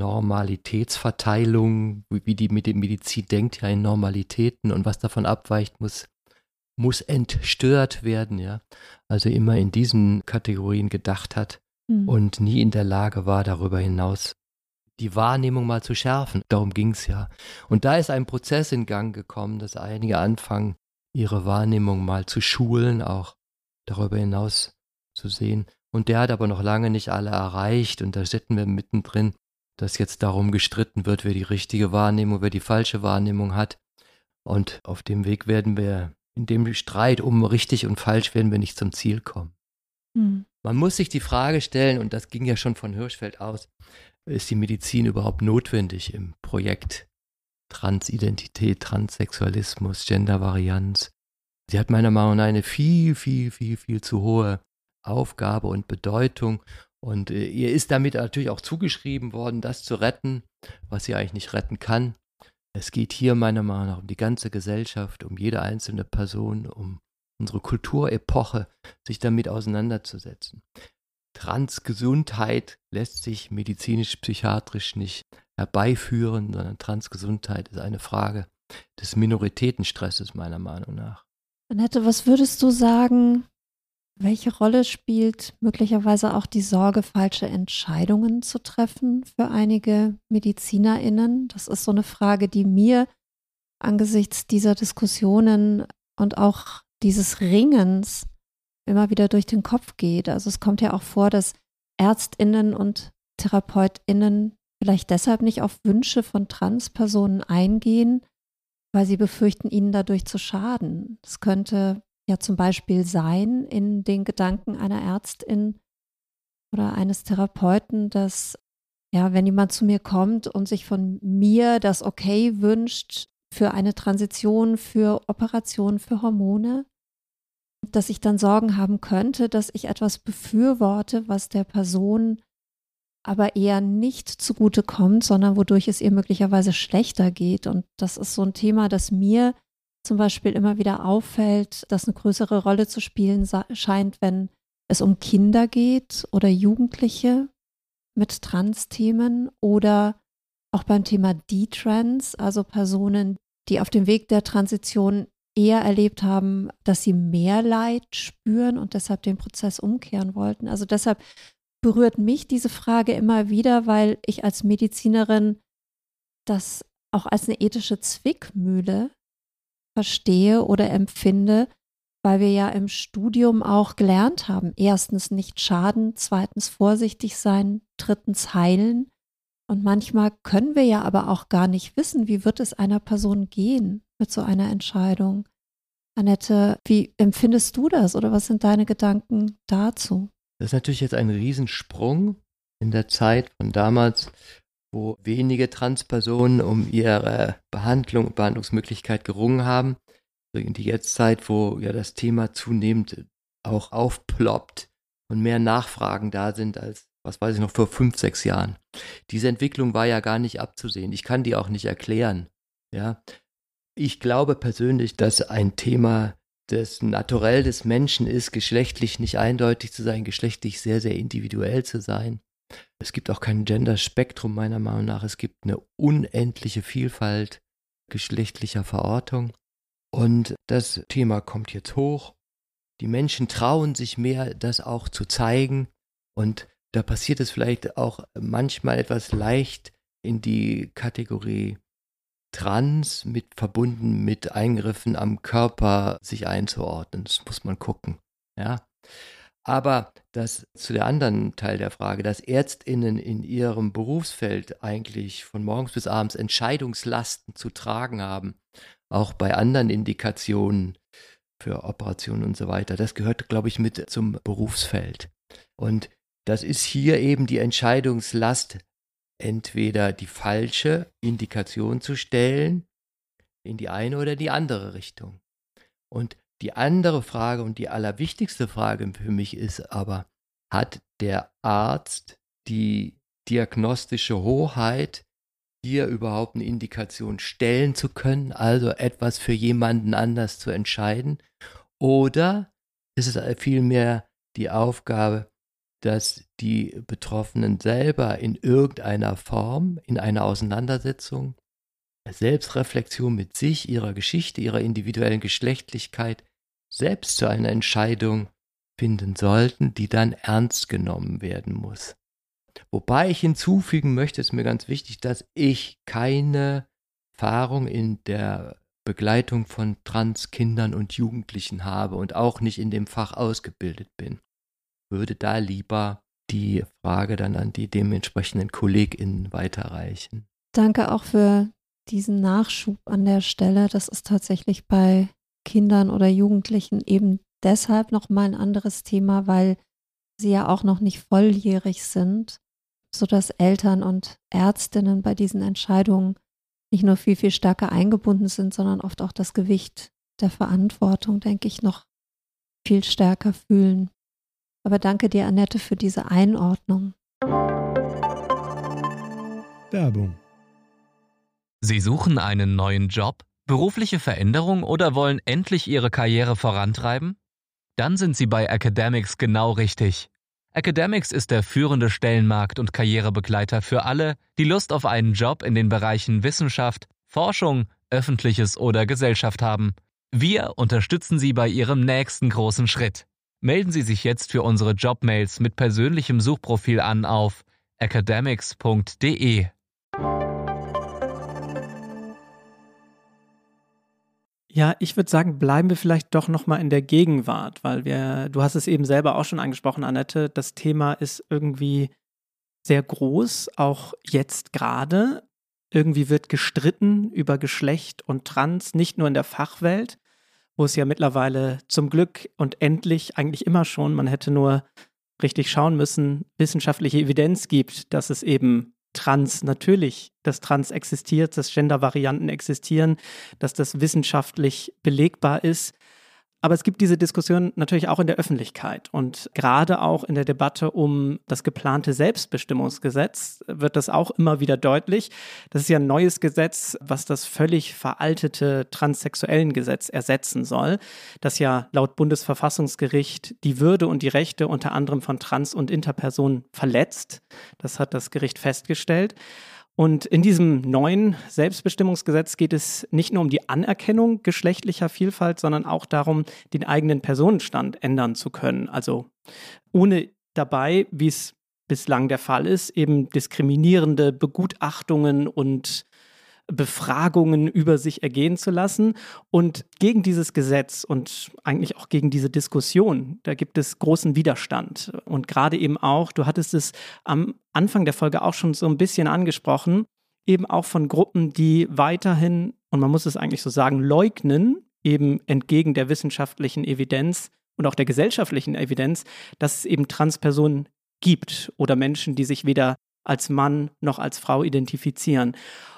Normalitätsverteilung, wie die Medizin denkt ja in Normalitäten und was davon abweicht, muss entstört werden, ja. Also immer in diesen Kategorien gedacht hat und nie in der Lage war, darüber hinaus die Wahrnehmung mal zu schärfen. Darum ging es ja. Und da ist ein Prozess in Gang gekommen, dass einige anfangen, ihre Wahrnehmung mal zu schulen, auch darüber hinaus zu sehen. Und der hat aber noch lange nicht alle erreicht. Und da sitzen wir mittendrin, dass jetzt darum gestritten wird, wer die richtige Wahrnehmung, wer die falsche Wahrnehmung hat. Und auf dem Weg werden wir, in dem Streit um richtig und falsch, werden wir nicht zum Ziel kommen. Man muss sich die Frage stellen, und das ging ja schon von Hirschfeld aus, ist die Medizin überhaupt notwendig im Projekt Transidentität, Transsexualismus, Gendervarianz? Sie hat meiner Meinung nach eine viel zu hohe Aufgabe und Bedeutung. Und ihr ist damit natürlich auch zugeschrieben worden, das zu retten, was sie eigentlich nicht retten kann. Es geht hier meiner Meinung nach um die ganze Gesellschaft, um jede einzelne Person, um unsere Kulturepoche, sich damit auseinanderzusetzen. Transgesundheit lässt sich medizinisch-psychiatrisch nicht herbeiführen, sondern Transgesundheit ist eine Frage des Minoritätenstresses meiner Meinung nach. Annette, was würdest du sagen, welche Rolle spielt möglicherweise auch die Sorge, falsche Entscheidungen zu treffen für einige MedizinerInnen? Das ist so eine Frage, die mir angesichts dieser Diskussionen und auch dieses Ringens immer wieder durch den Kopf geht. Also es kommt ja auch vor, dass ÄrztInnen und TherapeutInnen vielleicht deshalb nicht auf Wünsche von Transpersonen eingehen, weil sie befürchten, ihnen dadurch zu schaden. Das könnte ja zum Beispiel sein in den Gedanken einer Ärztin oder eines Therapeuten, dass ja, wenn jemand zu mir kommt und sich von mir das Okay wünscht für eine Transition, für Operationen, für Hormone, dass ich dann Sorgen haben könnte, dass ich etwas befürworte, was der Person aber eher nicht zugutekommt, sondern wodurch es ihr möglicherweise schlechter geht. Und das ist so ein Thema, das mir zum Beispiel immer wieder auffällt, das eine größere Rolle zu spielen scheint, wenn es um Kinder geht oder Jugendliche mit Trans-Themen oder auch beim Thema D-Trans, also Personen, die auf dem Weg der Transition eher erlebt haben, dass sie mehr Leid spüren und deshalb den Prozess umkehren wollten. Also deshalb berührt mich diese Frage immer wieder, weil ich als Medizinerin das auch als eine ethische Zwickmühle verstehe oder empfinde, weil wir ja im Studium auch gelernt haben, erstens nicht schaden, zweitens vorsichtig sein, drittens heilen. Und manchmal können wir ja aber auch gar nicht wissen, wie wird es einer Person gehen mit so einer Entscheidung. Annette, wie empfindest du das oder was sind deine Gedanken dazu? Das ist natürlich jetzt ein Riesensprung in der Zeit von damals, wo wenige Transpersonen um ihre Behandlungsmöglichkeit gerungen haben, in die Jetztzeit, wo ja das Thema zunehmend auch aufploppt und mehr Nachfragen da sind als, was weiß ich noch, vor 5, 6 Jahren. Diese Entwicklung war ja gar nicht abzusehen. Ich kann die auch nicht erklären. Ja? Ich glaube persönlich, dass ein Thema das Naturell des Menschen ist, geschlechtlich nicht eindeutig zu sein, geschlechtlich sehr, sehr individuell zu sein. Es gibt auch kein Gender-Spektrum meiner Meinung nach. Es gibt eine unendliche Vielfalt geschlechtlicher Verortung. Und das Thema kommt jetzt hoch. Die Menschen trauen sich mehr, das auch zu zeigen. Und da passiert es vielleicht auch manchmal etwas leicht in die Kategorie Trans verbunden mit Eingriffen am Körper sich einzuordnen. Das muss man gucken. Ja? Aber das zu der anderen Teil der Frage, dass ÄrztInnen in ihrem Berufsfeld eigentlich von morgens bis abends Entscheidungslasten zu tragen haben, auch bei anderen Indikationen für Operationen und so weiter, das gehört, glaube ich, mit zum Berufsfeld. Und das ist hier eben die Entscheidungslast, entweder die falsche Indikation zu stellen, in die eine oder die andere Richtung. Und die andere Frage und die allerwichtigste Frage für mich ist aber, hat der Arzt die diagnostische Hoheit, hier überhaupt eine Indikation stellen zu können, also etwas für jemanden anders zu entscheiden? Oder ist es vielmehr die Aufgabe, dass die Betroffenen selber in irgendeiner Form, in einer Auseinandersetzung, Selbstreflexion mit sich, ihrer Geschichte, ihrer individuellen Geschlechtlichkeit, selbst zu einer Entscheidung finden sollten, die dann ernst genommen werden muss. Wobei ich hinzufügen möchte, ist mir ganz wichtig, dass ich keine Erfahrung in der Begleitung von Transkindern und Jugendlichen habe und auch nicht in dem Fach ausgebildet bin. würde da lieber die Frage dann an die dementsprechenden KollegInnen weiterreichen. Danke auch für diesen Nachschub an der Stelle. Das ist tatsächlich bei Kindern oder Jugendlichen eben deshalb nochmal ein anderes Thema, weil sie ja auch noch nicht volljährig sind, sodass Eltern und Ärztinnen bei diesen Entscheidungen nicht nur viel, viel stärker eingebunden sind, sondern oft auch das Gewicht der Verantwortung, denke ich, noch viel stärker fühlen. Aber danke dir, Annette, für diese Einordnung. Werbung. Sie suchen einen neuen Job, berufliche Veränderung oder wollen endlich Ihre Karriere vorantreiben? Dann sind Sie bei Academics genau richtig. Academics ist der führende Stellenmarkt- und Karrierebegleiter für alle, die Lust auf einen Job in den Bereichen Wissenschaft, Forschung, Öffentliches oder Gesellschaft haben. Wir unterstützen Sie bei Ihrem nächsten großen Schritt. Melden Sie sich jetzt für unsere Jobmails mit persönlichem Suchprofil an auf academics.de. Ja, ich würde sagen, bleiben wir vielleicht doch nochmal in der Gegenwart, weil du hast es eben selber auch schon angesprochen, Annette, das Thema ist irgendwie sehr groß, auch jetzt gerade. Irgendwie wird gestritten über Geschlecht und Trans, nicht nur in der Fachwelt, wo es ja mittlerweile zum Glück und endlich eigentlich immer schon, man hätte nur richtig schauen müssen, wissenschaftliche Evidenz gibt, dass es eben dass Trans existiert, dass Gender-Varianten existieren, dass das wissenschaftlich belegbar ist. Aber es gibt diese Diskussion natürlich auch in der Öffentlichkeit und gerade auch in der Debatte um das geplante Selbstbestimmungsgesetz wird das auch immer wieder deutlich. Das ist ja ein neues Gesetz, was das völlig veraltete Transsexuellengesetz ersetzen soll, das ja laut Bundesverfassungsgericht die Würde und die Rechte unter anderem von Trans- und Interpersonen verletzt. Das hat das Gericht festgestellt. Und in diesem neuen Selbstbestimmungsgesetz geht es nicht nur um die Anerkennung geschlechtlicher Vielfalt, sondern auch darum, den eigenen Personenstand ändern zu können. Also ohne dabei, wie es bislang der Fall ist, eben diskriminierende Begutachtungen und Befragungen über sich ergehen zu lassen. Und gegen dieses Gesetz und eigentlich auch gegen diese Diskussion, da gibt es großen Widerstand. Und gerade eben auch, du hattest es am Anfang der Folge auch schon so ein bisschen angesprochen, eben auch von Gruppen, die weiterhin, und man muss es eigentlich so sagen, leugnen, eben entgegen der wissenschaftlichen Evidenz und auch der gesellschaftlichen Evidenz, dass es eben Transpersonen gibt oder Menschen, die sich weder als Mann noch als Frau identifizieren.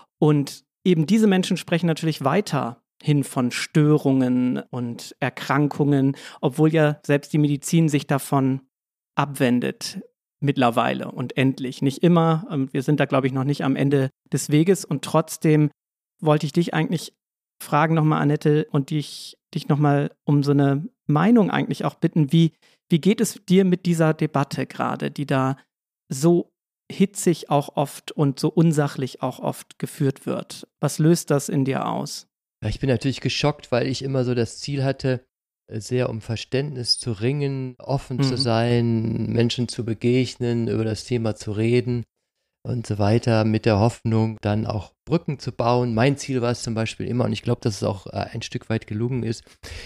Und eben diese Menschen sprechen natürlich weiterhin von Störungen und Erkrankungen, obwohl ja selbst die Medizin sich davon abwendet mittlerweile und endlich. Nicht immer, wir sind da, glaube ich, noch nicht am Ende des Weges und trotzdem wollte ich dich eigentlich fragen nochmal, Annette, und dich nochmal um so eine Meinung eigentlich auch bitten, wie geht es dir mit dieser Debatte gerade, die da so hitzig auch oft und so unsachlich auch oft geführt wird. Was löst das in dir aus? Ja, ich bin natürlich geschockt, weil ich immer so das Ziel hatte, sehr um Verständnis zu ringen, offen zu sein, Menschen zu begegnen, über das Thema zu reden und so weiter, mit der Hoffnung, dann auch Brücken zu bauen. Mein Ziel war es zum Beispiel immer, und ich glaube, dass es auch ein Stück weit gelungen ist,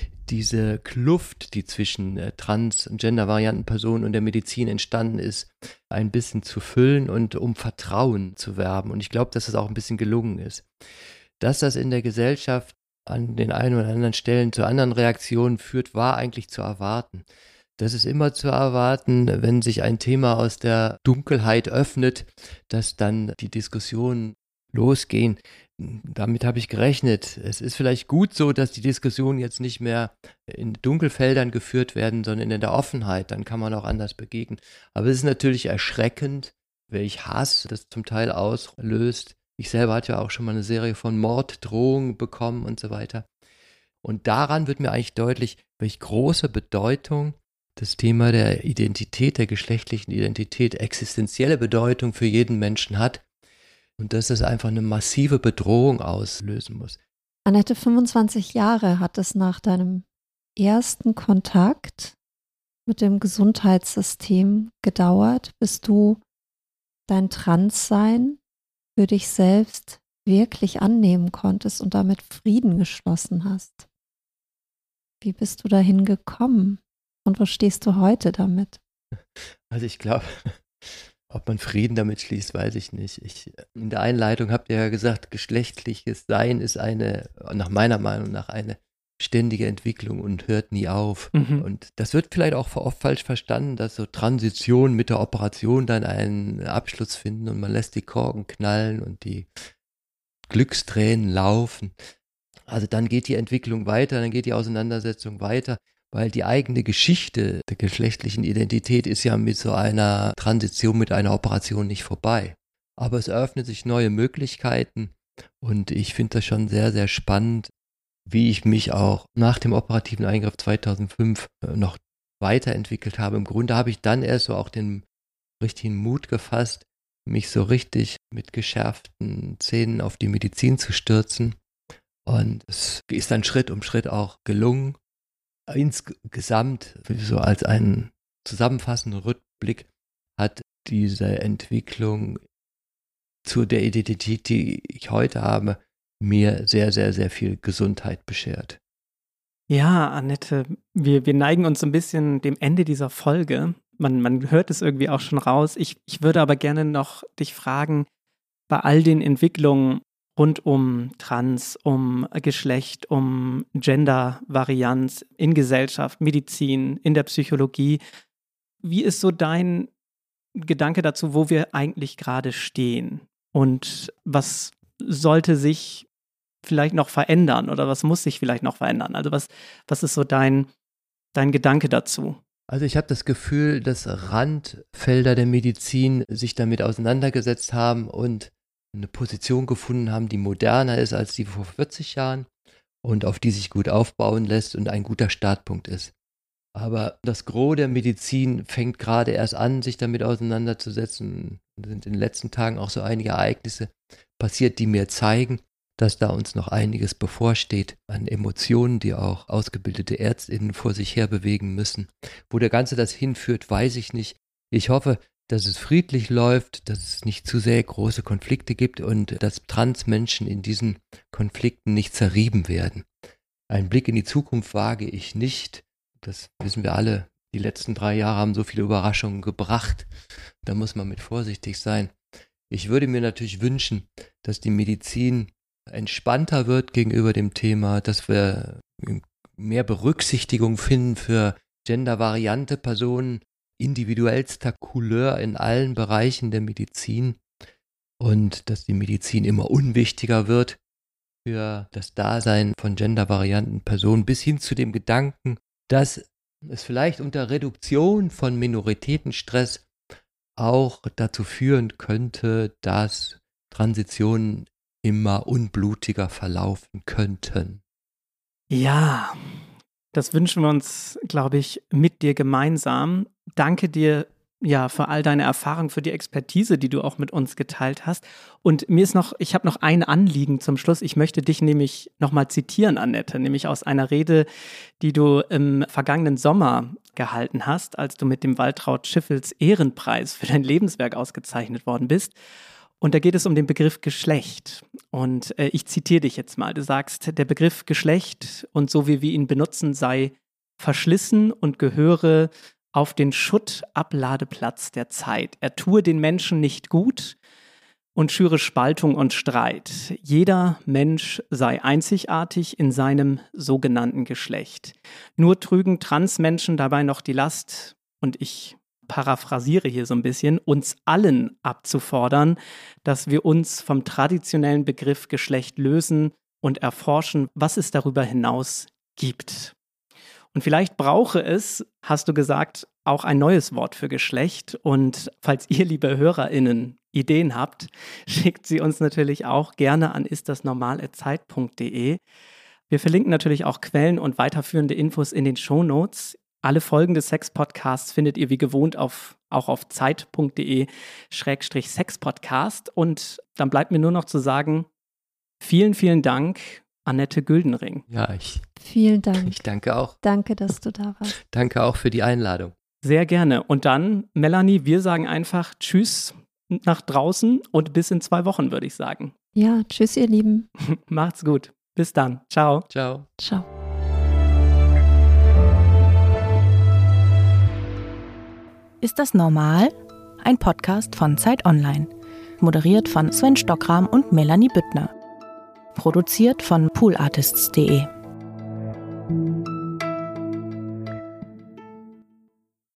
diese Kluft, die zwischen Trans- und Gender-Varianten-Personen und der Medizin entstanden ist, ein bisschen zu füllen und um Vertrauen zu werben. Und ich glaube, dass es auch ein bisschen gelungen ist. Dass das in der Gesellschaft an den einen oder anderen Stellen zu anderen Reaktionen führt, war eigentlich zu erwarten. Das ist immer zu erwarten, wenn sich ein Thema aus der Dunkelheit öffnet, dass dann die Diskussionen losgehen. Damit habe ich gerechnet. Es ist vielleicht gut so, dass die Diskussionen jetzt nicht mehr in Dunkelfeldern geführt werden, sondern in der Offenheit. Dann kann man auch anders begegnen. Aber es ist natürlich erschreckend, welch Hass das zum Teil auslöst. Ich selber hatte ja auch schon mal eine Serie von Morddrohungen bekommen und so weiter. Und daran wird mir eigentlich deutlich, welch große Bedeutung das Thema der Identität, der geschlechtlichen Identität, existenzielle Bedeutung für jeden Menschen hat. Und dass das einfach eine massive Bedrohung auslösen muss. Annette, 25 Jahre hat es nach deinem ersten Kontakt mit dem Gesundheitssystem gedauert, bis du dein Transsein für dich selbst wirklich annehmen konntest und damit Frieden geschlossen hast. Wie bist du dahin gekommen und wo stehst du heute damit? Also ich glaube, ob man Frieden damit schließt, weiß ich nicht. In der Einleitung habt ihr ja gesagt, geschlechtliches Sein ist nach meiner Meinung nach eine ständige Entwicklung und hört nie auf. Und das wird vielleicht auch oft falsch verstanden, dass so Transitionen mit der Operation dann einen Abschluss finden und man lässt die Korken knallen und die Glückstränen laufen. Also dann geht die Entwicklung weiter, dann geht die Auseinandersetzung weiter, weil die eigene Geschichte der geschlechtlichen Identität ist ja mit so einer Transition, mit einer Operation nicht vorbei. Aber es eröffnen sich neue Möglichkeiten und ich finde das schon sehr, sehr spannend, wie ich mich auch nach dem operativen Eingriff 2005 noch weiterentwickelt habe. Im Grunde habe ich dann erst so auch den richtigen Mut gefasst, mich so richtig mit geschärften Zähnen auf die Medizin zu stürzen. Und es ist dann Schritt um Schritt auch gelungen. Insgesamt, so als einen zusammenfassenden Rückblick, hat diese Entwicklung zu der Identität, die ich heute habe, mir sehr, sehr, sehr viel Gesundheit beschert. Ja, Annette, wir neigen uns so ein bisschen dem Ende dieser Folge. Man hört es irgendwie auch schon raus. Ich würde aber gerne noch dich fragen, bei all den Entwicklungen rund um Trans, um Geschlecht, um Gender-Varianz in Gesellschaft, Medizin, in der Psychologie, wie ist so dein Gedanke dazu, wo wir eigentlich gerade stehen? Und was sollte sich vielleicht noch verändern oder was muss sich vielleicht noch verändern? Also was ist so dein Gedanke dazu? Also ich habe das Gefühl, dass Randfelder der Medizin sich damit auseinandergesetzt haben und eine Position gefunden haben, die moderner ist als die vor 40 Jahren und auf die sich gut aufbauen lässt und ein guter Startpunkt ist. Aber das Gros der Medizin fängt gerade erst an, sich damit auseinanderzusetzen. Es sind in den letzten Tagen auch so einige Ereignisse passiert, die mir zeigen, dass da uns noch einiges bevorsteht an Emotionen, die auch ausgebildete ÄrztInnen vor sich her bewegen müssen. Wo der Ganze das hinführt, weiß ich nicht. Ich hoffe, dass es friedlich läuft, dass es nicht zu sehr große Konflikte gibt und dass Transmenschen in diesen Konflikten nicht zerrieben werden. Einen Blick in die Zukunft wage ich nicht. Das wissen wir alle. Die letzten 3 Jahre haben so viele Überraschungen gebracht. Da muss man mit vorsichtig sein. Ich würde mir natürlich wünschen, dass die Medizin entspannter wird gegenüber dem Thema, dass wir mehr Berücksichtigung finden für gendervariante Personen, individuellster Couleur in allen Bereichen der Medizin und dass die Medizin immer unwichtiger wird für das Dasein von gendervarianten Personen bis hin zu dem Gedanken, dass es vielleicht unter Reduktion von Minoritätenstress auch dazu führen könnte, dass Transitionen immer unblutiger verlaufen könnten. Ja, das wünschen wir uns, glaube ich, mit dir gemeinsam. Danke dir ja für all deine Erfahrung, für die Expertise, die du auch mit uns geteilt hast. Und ich habe noch ein Anliegen zum Schluss. Ich möchte dich nämlich nochmal zitieren, Annette, nämlich aus einer Rede, die du im vergangenen Sommer gehalten hast, als du mit dem Waltraud Schiffels Ehrenpreis für dein Lebenswerk ausgezeichnet worden bist. Und da geht es um den Begriff Geschlecht. Und ich zitiere dich jetzt mal. Du sagst, der Begriff Geschlecht und so wie wir ihn benutzen, sei verschlissen und gehöre auf den Schuttabladeplatz der Zeit. Er tue den Menschen nicht gut und schüre Spaltung und Streit. Jeder Mensch sei einzigartig in seinem sogenannten Geschlecht. Nur trügen Transmenschen dabei noch die Last, und ich paraphrasiere hier so ein bisschen, uns allen abzufordern, dass wir uns vom traditionellen Begriff Geschlecht lösen und erforschen, was es darüber hinaus gibt. Und vielleicht brauche es, hast du gesagt, auch ein neues Wort für Geschlecht. Und falls ihr, liebe HörerInnen, Ideen habt, schickt sie uns natürlich auch gerne an istdasnormal@zeit.de. Wir verlinken natürlich auch Quellen und weiterführende Infos in den Shownotes. Alle Folgen des Sex-Podcasts findet ihr wie gewohnt auch auf zeit.de/Sexpodcast. Und dann bleibt mir nur noch zu sagen, vielen, vielen Dank, Annette Güldenring. Ja, vielen Dank. Ich danke auch. Danke, dass du da warst. Danke auch für die Einladung. Sehr gerne. Und dann, Melanie, wir sagen einfach Tschüss nach draußen und bis in 2 Wochen, würde ich sagen. Ja, tschüss, ihr Lieben. Macht's gut. Bis dann. Ciao. Ciao. Ciao. Ist das normal? Ein Podcast von Zeit Online. Moderiert von Sven Stockram und Melanie Büttner. Produziert von poolartists.de.